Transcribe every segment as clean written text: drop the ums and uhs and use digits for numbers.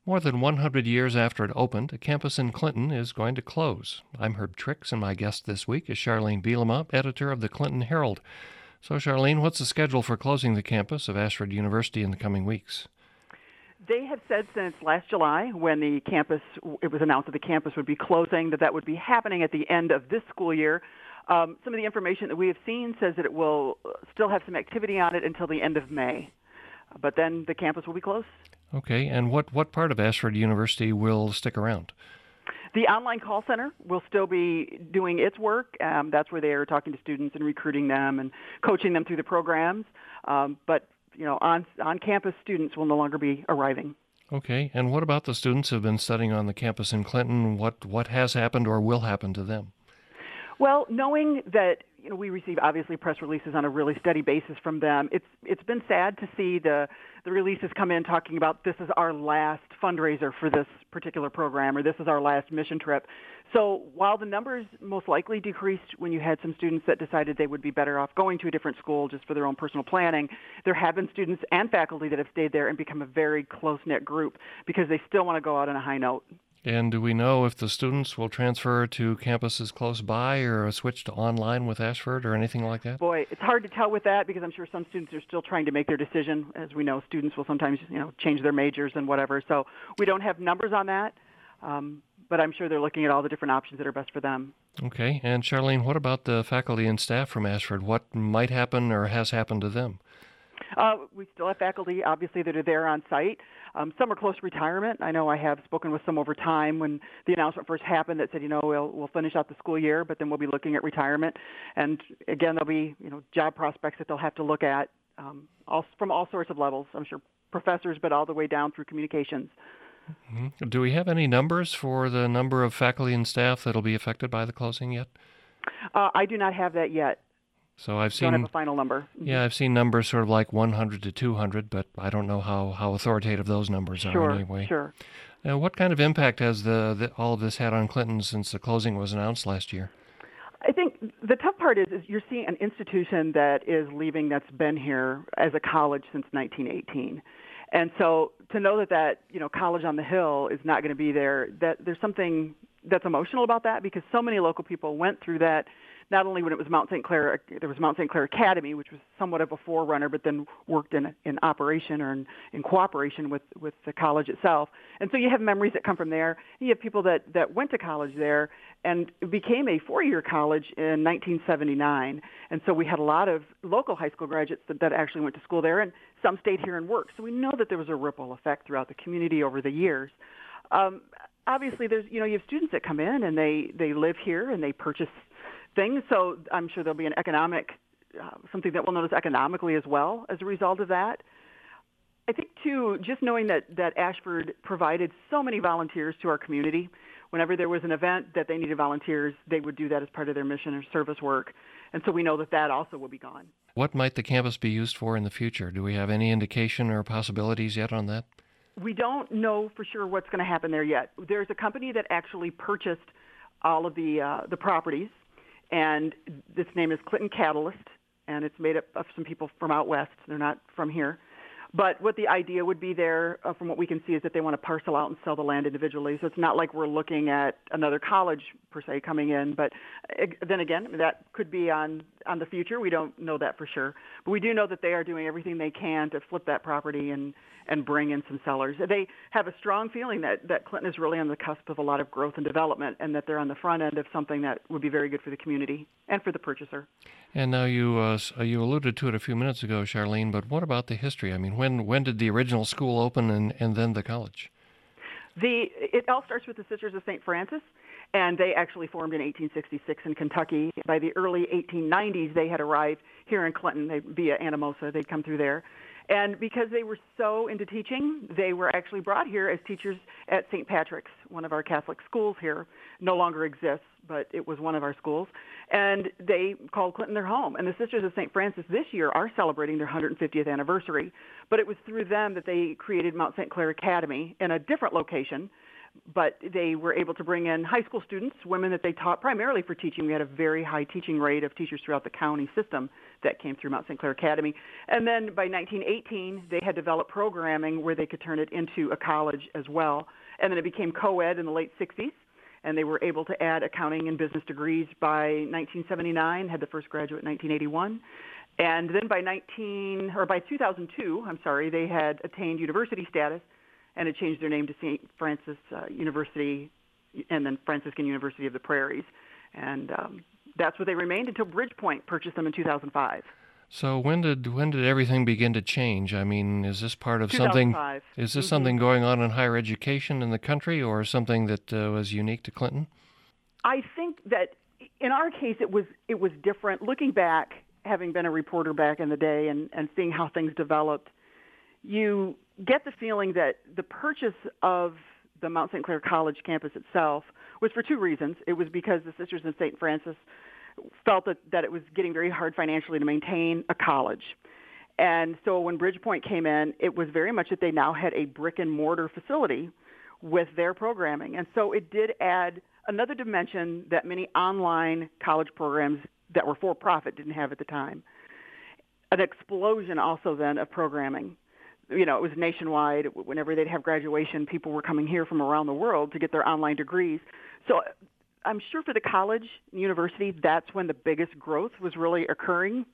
More than 100 years after it opened, a campus in Clinton is going to close. I'm Herb Trix, and my guest this week is Charlene Bielema, editor of the Clinton Herald. So, Charlene, what's the schedule for closing the campus of Ashford University in the coming weeks? They have said since last July, when it was announced that the campus would be closing, that would be happening at the end of this school year. Some of the information that we have seen says that it will still have some activity on it until the end of May. But then the campus will be closed. Okay, and what part of Ashford University will stick around? The online call center will still be doing its work. That's where they are talking to students and recruiting them and coaching them through the programs. But on-campus students will no longer be arriving. Okay, and what about the students who have been studying on the campus in Clinton? What has happened or will happen to them? Well, knowing that we receive obviously press releases on a really steady basis from them, it's been sad to see the releases come in talking about this is our last fundraiser for this particular program or this is our last mission trip. So while the numbers most likely decreased when you had some students that decided they would be better off going to a different school just for their own personal planning, there have been students and faculty that have stayed there and become a very close-knit group because they still want to go out on a high note. And do we know if the students will transfer to campuses close by or switch to online with Ashford or anything like that? Boy, it's hard to tell with that because I'm sure some students are still trying to make their decision. As we know, students will sometimes, change their majors and whatever. So we don't have numbers on that, but I'm sure they're looking at all the different options that are best for them. Okay. And Charlene, what about the faculty and staff from Ashford? What might happen or has happened to them? We still have faculty, obviously, that are there on site. Some are close to retirement. I know I have spoken with some over time when the announcement first happened that said, we'll finish out the school year, but then we'll be looking at retirement. And again, there'll be, job prospects that they'll have to look at from all sorts of levels. I'm sure professors, but all the way down through communications. Mm-hmm. Do we have any numbers for the number of faculty and staff that'll be affected by the closing yet? I do not have that yet. So I've don't have a final number. Yeah, I've seen numbers sort of like 100 to 200, but I don't know how authoritative those numbers are anyway. Sure. Now, what kind of impact has all of this had on Clinton since the closing was announced last year? I think the tough part is you're seeing an institution that is leaving that's been here as a college since 1918. And so to know that College on the Hill is not going to be there, that there's something that's emotional about that because so many local people went through that. Not only when it was Mount St. Clair, there was Mount St. Clair Academy, which was somewhat of a forerunner, but then worked in operation or in cooperation with the college itself. And so you have memories that come from there. You have people that went to college there and it became a four-year college in 1979. And so we had a lot of local high school graduates that actually went to school there, and some stayed here and worked. So we know that there was a ripple effect throughout the community over the years. Obviously, there's you have students that come in and they live here and they purchase things, so I'm sure there'll be an something that we'll notice economically as well as a result of that. I think, too, just knowing that Ashford provided so many volunteers to our community. Whenever there was an event that they needed volunteers, they would do that as part of their mission or service work. And so we know that also will be gone. What might the campus be used for in the future? Do we have any indication or possibilities yet on that? We don't know for sure what's going to happen there yet. There's a company that actually purchased all of the properties, and its name is Clinton Catalyst, and it's made up of some people from out west. They're not from here. But what the idea would be there, from what we can see, is that they want to parcel out and sell the land individually. So it's not like we're looking at another college, per se, coming in. But then again, that could be on the future. We don't know that for sure. But we do know that they are doing everything they can to flip that property and bring in some sellers. They have a strong feeling that Clinton is really on the cusp of a lot of growth and development, and that they're on the front end of something that would be very good for the community and for the purchaser. And now you alluded to it a few minutes ago, Charlene, but what about the history? I mean, when did the original school open and then the college? It all starts with the Sisters of St. Francis, and they actually formed in 1866 in Kentucky. By the early 1890s, they had arrived here in Clinton via Anamosa. They'd come through there. And because they were so into teaching, they were actually brought here as teachers at St. Patrick's, one of our Catholic schools here. No longer exists, but it was one of our schools. And they called Clinton their home. And the Sisters of St. Francis this year are celebrating their 150th anniversary. But it was through them that they created Mount St. Clair Academy in a different location, But they were able to bring in high school students, women that they taught primarily for teaching. We had a very high teaching rate of teachers throughout the county system that came through Mount St. Clair Academy. And then by 1918, they had developed programming where they could turn it into a college as well. And then it became co-ed in the late 60s. And they were able to add accounting and business degrees by 1979, had the first graduate in 1981. And then by 2002, they had attained university status and had changed their name to St. Francis University and then Franciscan University of the Prairies. And that's where they remained until Bridgepoint purchased them in 2005. So when did everything begin to change? I mean, is this part of something? 2005. Is this something going on in higher education in the country, or something that was unique to Clinton? I think that in our case, it was different. Looking back, having been a reporter back in the day and seeing how things developed, you get the feeling that the purchase of the Mount St. Clair College campus itself was for two reasons. It was because the Sisters of St. Francis felt that it was getting very hard financially to maintain a college. And so when Bridgepoint came in, it was very much that they now had a brick and mortar facility with their programming. And so it did add another dimension that many online college programs that were for-profit didn't have at the time. An explosion also then of programming. You know, it was nationwide. Whenever they'd have graduation, people were coming here from around the world to get their online degrees. So I'm sure for the college and university, that's when the biggest growth was really occurring.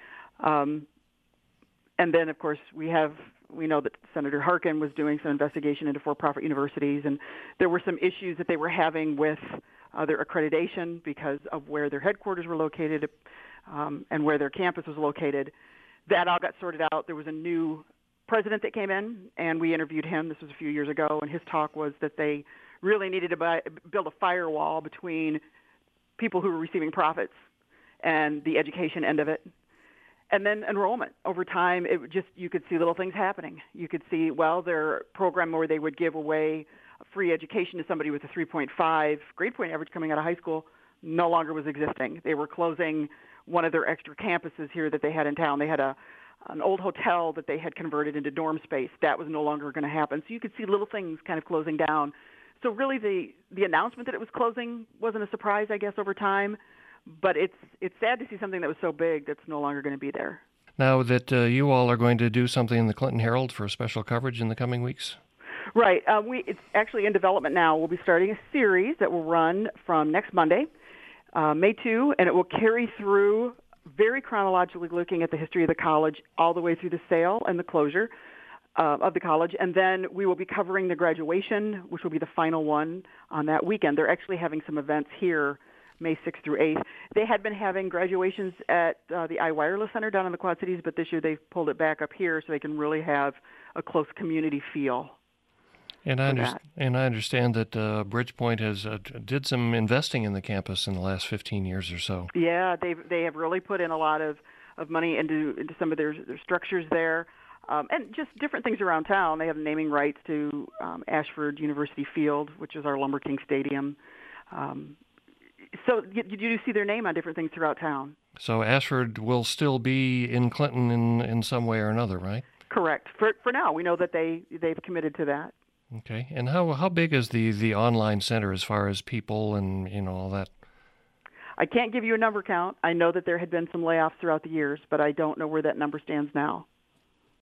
And then, of course, we know that Senator Harkin was doing some investigation into for-profit universities, and there were some issues that they were having with their accreditation because of where their headquarters were located and where their campus was located. That all got sorted out. There was a new president that came in, and we interviewed him. This was a few years ago, and his talk was that they really needed to build a firewall between people who were receiving profits and the education end of it. And then enrollment. Over time, you could see little things happening. You could see, their program where they would give away free education to somebody with a 3.5 grade point average coming out of high school no longer was existing. They were closing one of their extra campuses here that they had in town. They had an old hotel that they had converted into dorm space. That was no longer going to happen. So you could see little things kind of closing down. So really the announcement that it was closing wasn't a surprise, I guess, over time. But it's sad to see something that was so big that's no longer going to be there. Now that you all are going to do something in the Clinton Herald for special coverage in the coming weeks? Right. It's actually in development now. We'll be starting a series that will run from next Monday, May 2, and it will carry through very chronologically looking at the history of the college all the way through the sale and the closure of the college. And then we will be covering the graduation, which will be the final one on that weekend. They're actually having some events here May 6th through 8th. They had been having graduations at the iWireless Center down in the Quad Cities, but this year they've pulled it back up here so they can really have a close community feel. And I understand that Bridgepoint has did some investing in the campus in the last 15 years or so. Yeah, they have really put in a lot of money into some of their structures there, and just different things around town. They have naming rights to Ashford University Field, which is our Lumber King Stadium. So you do see their name on different things throughout town. So Ashford will still be in Clinton in some way or another, right? Correct. For now, we know that they've committed to that. Okay. And how big is the online center as far as people and all that? I can't give you a number count. I know that there had been some layoffs throughout the years, but I don't know where that number stands now.